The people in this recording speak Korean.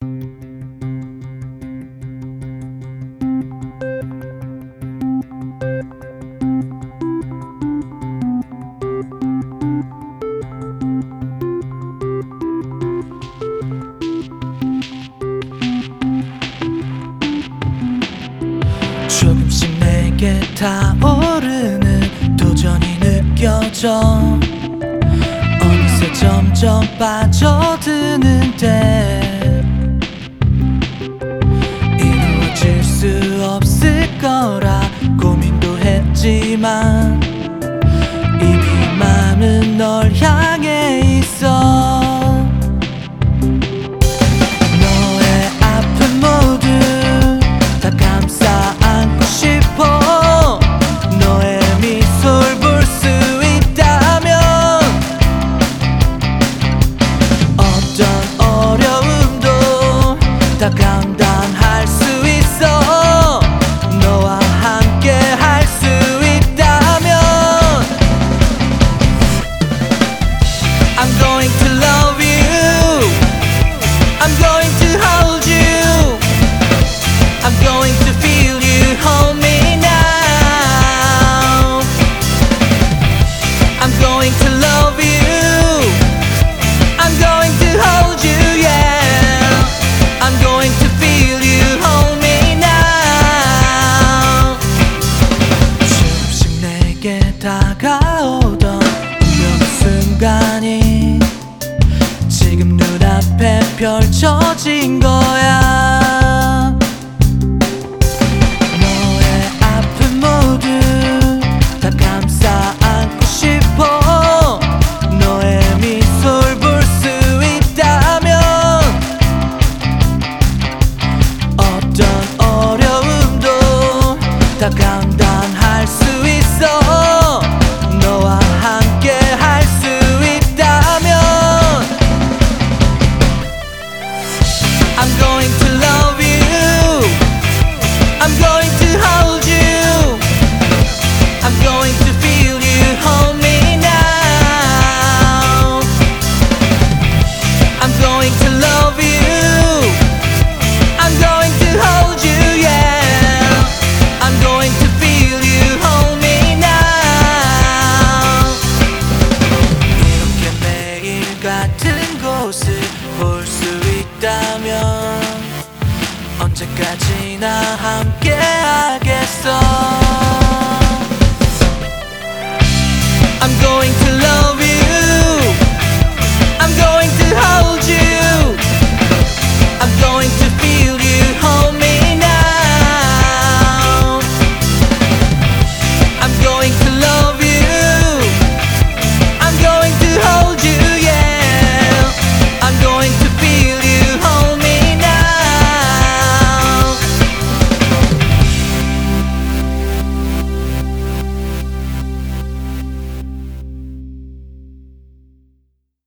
조금씩 내게 타오르는 도전이 느껴져. 어느새 점점 빠져드는데 이루어질 수 없을 거라 고민도 했지만 이미 마음은 널 향해 있어. 너의 아픔 모두 다 감싸 안고 싶어. 너의 미소를 볼 수 있다면 어떤 어려움도 다 감당할 수 있어. 너와 함께 할 수 있다면 I'm going to love you. I'm going to hold you. I'm going to feel you hold me now. I'm going to love you. I'm going to hold you, yeah. I'm going to feel you hold me now. 조금씩 내게 다가오던 운명의 순간이 지금 눈앞에 펼쳐진 거야. 너의 아픔 모두 다 감싸 안고 싶어. 너의 미소를 볼 수 있다면 어떤 어려움도 다 감당할 수 있어. 너와 함께 할 수 있다면 I'm going to love you. I'm going to hold you. I'm going to feel you hold me now. I'm going to love you. I'm going to hold you, yeah. I'm going to feel you hold me now. 이렇게 매일 같은 곳을 볼 수 있다면 언제까지나 함께 하겠어.